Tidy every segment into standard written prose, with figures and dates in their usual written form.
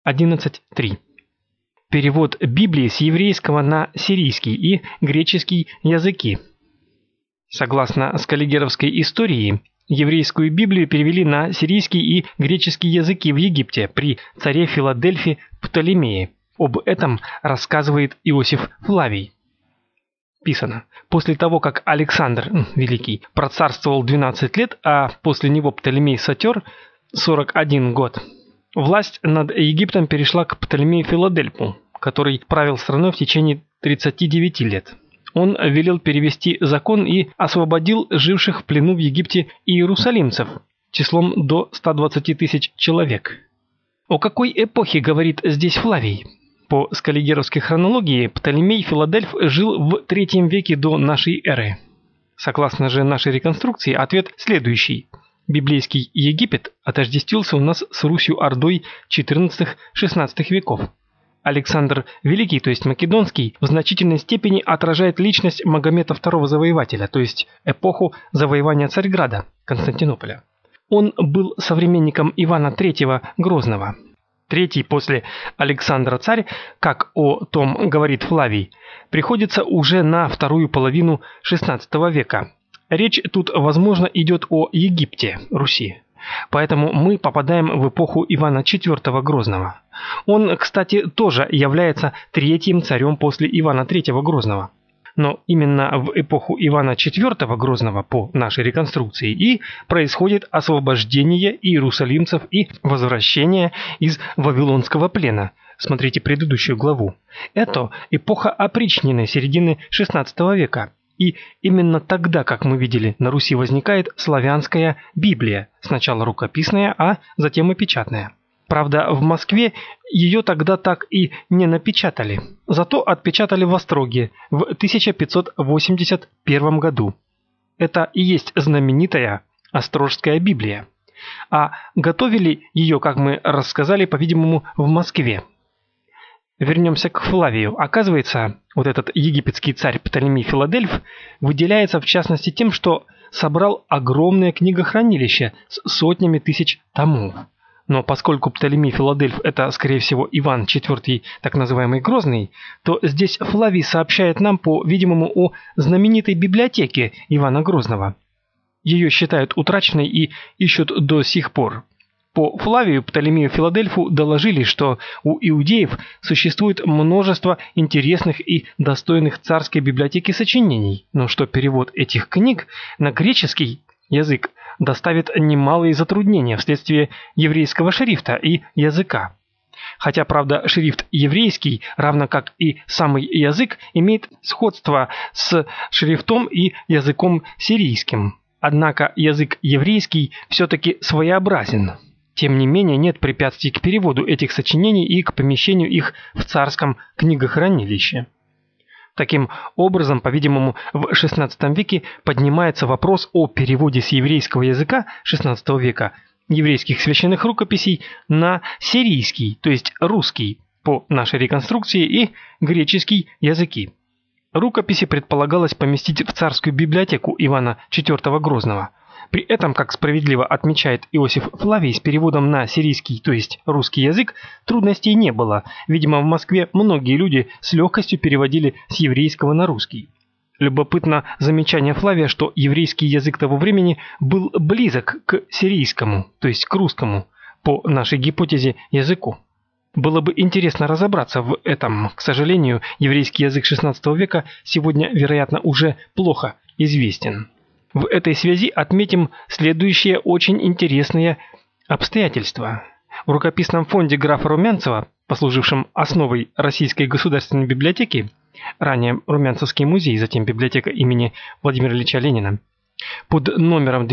11.3. Перевод Библии с еврейского на сирийский и греческий языки. Согласно скаллигеровской истории, еврейскую Библию перевели на сирийский и греческий языки в Египте при царе Филадельфе Птолемее. Об этом рассказывает Иосиф Флавий. Писано: после того, как Александр Великий процарствовал 12 лет, а после него Птолемей Сатер 41 год, власть над Египтом перешла к Птолемею Филадельфу, который правил страной в течение 39 лет. Он велел перевести закон и освободил живших в плену в Египте иерусалимцев числом до 120 тысяч человек. О какой эпохе говорит здесь Флавий? По скаллигеровской хронологии Птолемей Филадельф жил в III веке до нашей эры. Согласно же нашей реконструкции, ответ следующий. Библейский Египет отождествился у нас с Русью-Ордой XIV-XVI веков. Александр Великий, то есть Македонский, в значительной степени отражает личность Магомета II Завоевателя, то есть эпоху завоевания Царьграда, Константинополя. Он был современником Ивана III Грозного. Третий после Александра царь, как о том говорит Флавий, приходится уже на вторую половину XVI века. Речь тут, возможно, идет о Египте, Руси. Поэтому мы попадаем в эпоху Ивана IV Грозного. Он, кстати, тоже является третьим царем после Ивана III Грозного. Но именно в эпоху Ивана IV Грозного, по нашей реконструкции, и происходит освобождение иерусалимцев и возвращение из Вавилонского плена. Смотрите предыдущую главу. Это эпоха опричнины середины XVI века. И именно тогда, как мы видели, на Руси возникает славянская Библия, сначала рукописная, а затем и печатная. Правда, в Москве ее тогда так и не напечатали, зато отпечатали в Остроге в 1581 году. Это и есть знаменитая Острожская Библия. А готовили ее, как мы рассказали, по-видимому, в Москве. Вернемся к Флавию. Оказывается, вот этот египетский царь Птолемей Филадельф выделяется в частности тем, что собрал огромное книгохранилище с сотнями тысяч томов. Но поскольку Птолемей Филадельф – это, скорее всего, Иван IV, так называемый Грозный, то здесь Флавий сообщает нам, по-видимому, о знаменитой библиотеке Ивана Грозного. Ее считают утраченной и ищут до сих пор. По Флавию Птолемею Филадельфу доложили, что у иудеев существует множество интересных и достойных царской библиотеки сочинений, но что перевод этих книг на греческий язык доставит немалые затруднения вследствие еврейского шрифта и языка. Хотя, правда, шрифт еврейский, равно как и самый язык, имеет сходство с шрифтом и языком сирийским. Однако язык еврейский все-таки своеобразен. Тем не менее, нет препятствий к переводу этих сочинений и к помещению их в царском книгохранилище. Таким образом, по-видимому, в XVI веке поднимается вопрос о переводе с еврейского языка XVI века еврейских священных рукописей на сирийский, то есть русский, по нашей реконструкции, и греческий языки. Рукописи предполагалось поместить в царскую библиотеку Ивана IV Грозного. При этом, как справедливо отмечает Иосиф Флавий, с переводом на сирийский, то есть русский язык, трудностей не было. Видимо, в Москве многие люди с легкостью переводили с еврейского на русский. Любопытно замечание Флавия, что еврейский язык того времени был близок к сирийскому, то есть к русскому, по нашей гипотезе, языку. Было бы интересно разобраться в этом. К сожалению, еврейский язык XVI века сегодня, вероятно, уже плохо известен. В этой связи отметим следующие очень интересные обстоятельства. В рукописном фонде графа Румянцева, послужившем основой Российской государственной библиотеки, ранее Румянцевский музей, затем библиотека имени Владимира Ильича Ленина, под номером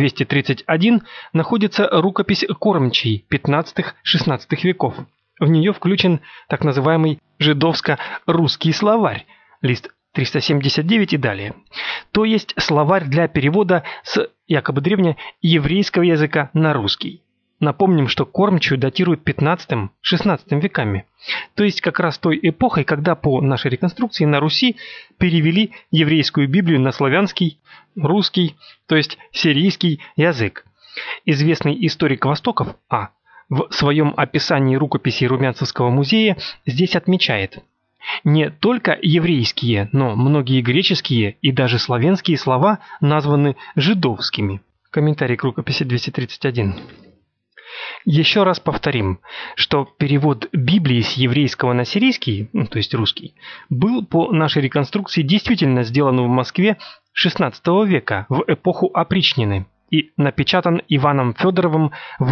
231 находится рукопись кормчей XV-XVI веков. В нее включен так называемый жидовско-русский словарь, лист 379 и далее. То есть словарь для перевода с якобы древнееврейского языка на русский. Напомним, что кормчую датируют XV-XVI веками. То есть как раз той эпохой, когда по нашей реконструкции на Руси перевели еврейскую Библию на славянский, русский, то есть сирийский язык. Известный историк Востоков А. в своем описании рукописей Румянцевского музея здесь отмечает: не только еврейские, но многие греческие и даже славянские слова названы жидовскими. Комментарий к рукописи 231. Еще раз повторим, что перевод Библии с еврейского на сирийский, то есть русский, был по нашей реконструкции действительно сделан в Москве XVI века в эпоху опричнины и напечатан Иваном Федоровым в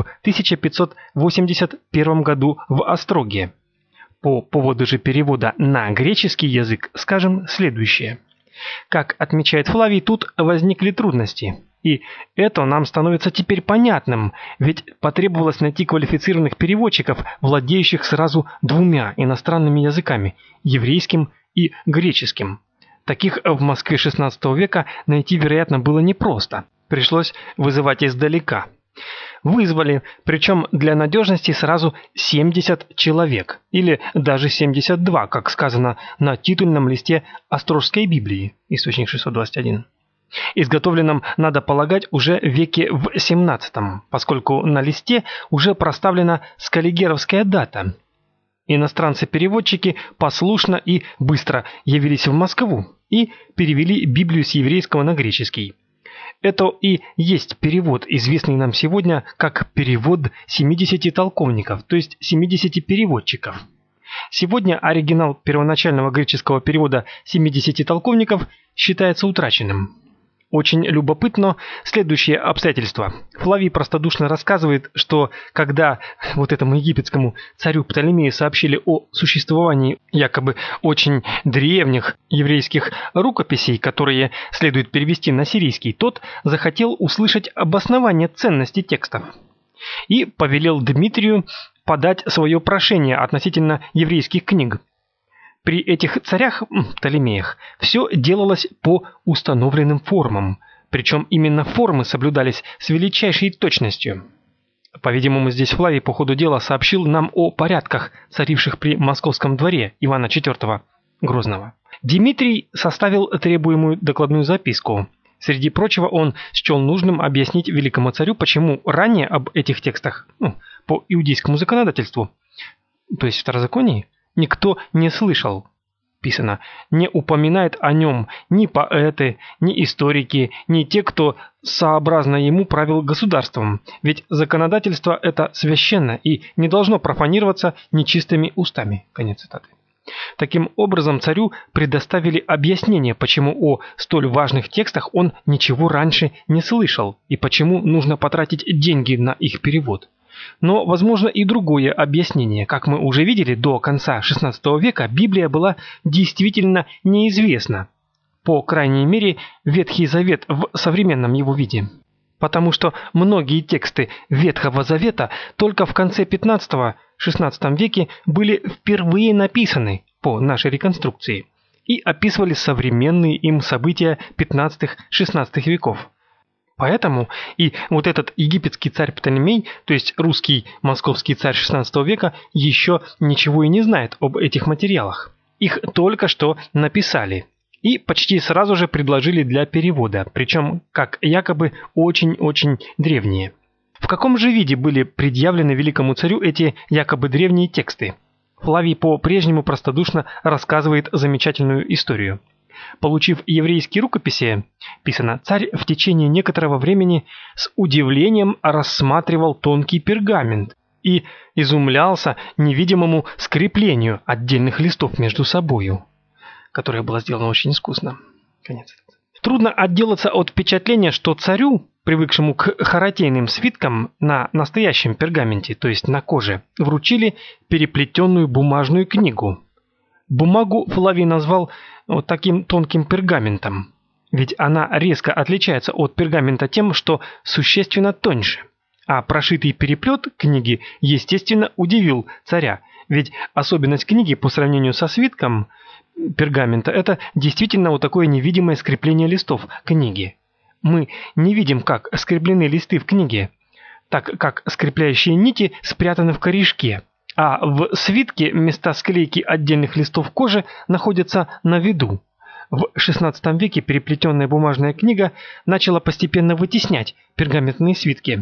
1581 году в Остроге. По поводу же перевода на греческий язык скажем следующее. Как отмечает Флавий, тут возникли трудности. И это нам становится теперь понятным, ведь потребовалось найти квалифицированных переводчиков, владеющих сразу двумя иностранными языками – еврейским и греческим. Таких в Москве XVI века найти, вероятно, было непросто. Пришлось вызывать издалека. Вызвали, причем для надежности сразу 70 человек, или даже 72, как сказано на титульном листе Острожской Библии, источник 621. Изготовленном, надо полагать, уже в веке в XVII, поскольку на листе уже проставлена скаллигеровская дата. Иностранцы-переводчики послушно и быстро явились в Москву и перевели Библию с еврейского на греческий. Это и есть перевод, известный нам сегодня как перевод 70 толковников, то есть 70 переводчиков. Сегодня оригинал первоначального греческого перевода 70 толковников считается утраченным. Очень любопытно следующее обстоятельство. Флавий простодушно рассказывает, что когда вот этому египетскому царю Птолемею сообщили о существовании якобы очень древних еврейских рукописей, которые следует перевести на сирийский, тот захотел услышать обоснование ценности текстов и повелел Дмитрию подать свое прошение относительно еврейских книг. При этих царях, Птолемеях, все делалось по установленным формам, причем именно формы соблюдались с величайшей точностью. По-видимому, здесь Флавий по ходу дела сообщил нам о порядках, царивших при московском дворе Ивана IV Грозного. Дмитрий составил требуемую докладную записку. Среди прочего, он счел нужным объяснить великому царю, почему ранее об этих текстах, по иудейскому законодательству, то есть второзаконии, никто не слышал. Писано: не упоминает о нем ни поэты, ни историки, ни те, кто сообразно ему правил государством, ведь законодательство это священно и не должно профанироваться нечистыми устами. Конец цитаты. Таким образом, царю предоставили объяснение, почему о столь важных текстах он ничего раньше не слышал и почему нужно потратить деньги на их перевод. Но возможно и другое объяснение. Как мы уже видели, до конца XVI века Библия была действительно неизвестна. По крайней мере, Ветхий Завет в современном его виде. Потому что многие тексты Ветхого Завета только в конце XV-XVI веке были впервые написаны по нашей реконструкции и описывали современные им события XV-XVI веков. Поэтому и вот этот египетский царь Птолемей, то есть русский московский царь XVI века, еще ничего и не знает об этих материалах. Их только что написали и почти сразу же предложили для перевода, причем как якобы очень-очень древние. В каком же виде были предъявлены великому царю эти якобы древние тексты? Флавий по-прежнему простодушно рассказывает замечательную историю. Получив еврейские рукописи, писано, царь в течение некоторого времени с удивлением рассматривал тонкий пергамент и изумлялся невидимому скреплению отдельных листов между собою, которое было сделано очень искусно. Конец. Трудно отделаться от впечатления, что царю, привыкшему к харатейным свиткам на настоящем пергаменте, то есть на коже, вручили переплетенную бумажную книгу. Бумагу Флавий назвал вот таким тонким пергаментом, ведь она резко отличается от пергамента тем, что существенно тоньше. А прошитый переплет книги, естественно, удивил царя, ведь особенность книги по сравнению со свитком пергамента – это действительно вот такое невидимое скрепление листов книги. Мы не видим, как скреплены листы в книге, так как скрепляющие нити спрятаны в корешке. А в свитке места склейки отдельных листов кожи находятся на виду. В XVI веке переплетенная бумажная книга начала постепенно вытеснять пергаментные свитки.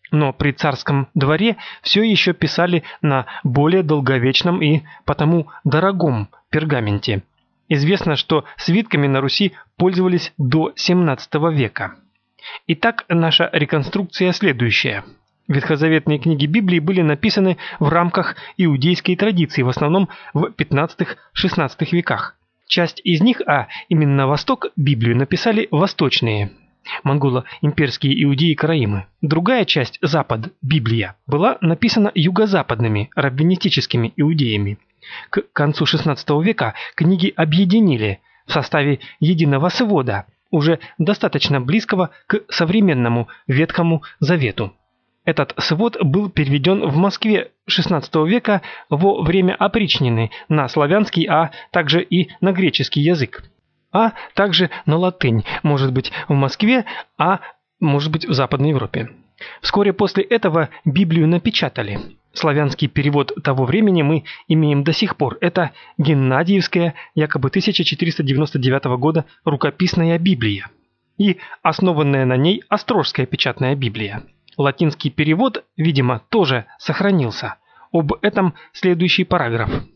Но при царском дворе все еще писали на более долговечном и потому дорогом пергаменте. Известно, что свитками на Руси пользовались до XVII века. Итак, наша реконструкция следующая. Ветхозаветные книги Библии были написаны в рамках иудейской традиции, в основном в XV-XVI веках. Часть из них, а именно Восток, Библию написали восточные, монголо-имперские иудеи и караимы. Другая часть, Запад, Библия, была написана юго-западными, раввинистическими иудеями. К концу XVI века книги объединили в составе единого свода, уже достаточно близкого к современному Ветхому Завету. Этот свод был переведен в Москве XVI века во время опричнины на славянский, а также и на греческий язык, а также на латынь, может быть в Москве, а может быть в Западной Европе. Вскоре после этого Библию напечатали. Славянский перевод того времени мы имеем до сих пор. Это Геннадиевская, якобы 1499 года, рукописная Библия и основанная на ней Острожская печатная Библия. Латинский перевод, видимо, тоже сохранился. Об этом следующий параграф.